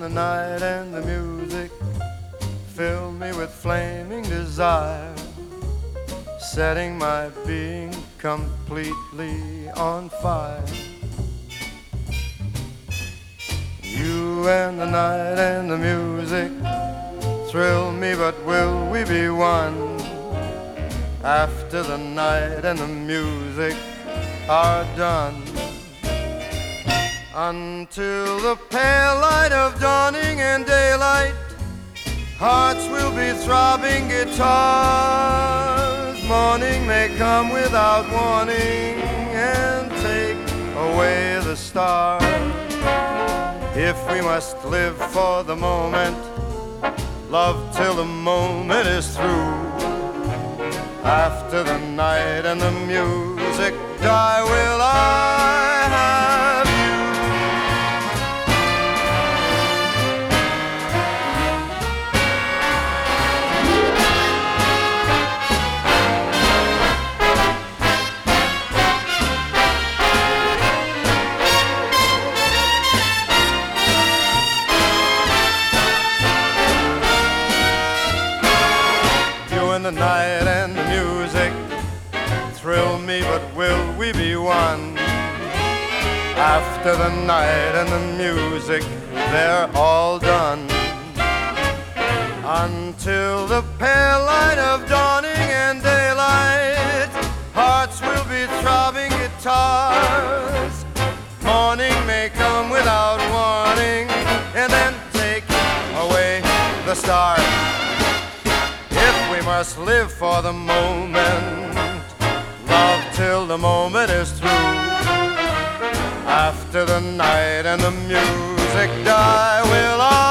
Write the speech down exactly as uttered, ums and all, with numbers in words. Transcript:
the night and the music fill me with flaming desire, setting my being completely on fire. You and the night and the music thrill me, but will we be one after the night and the music are done? Until the pale light of dawning and daylight, hearts will be throbbing guitars. Morning may come without warning and take away the stars. If we must live for the moment, love till the moment is through. After the night and the music die, will I have you? The night and the music thrill me, but will we be one after the night and the music they're all done? Until the pale light of dawning and daylight, hearts will be throbbing guitars. Morning may come without warning and then take away the stars. We must live for the moment, love till the moment is through. After the night and the music die, will I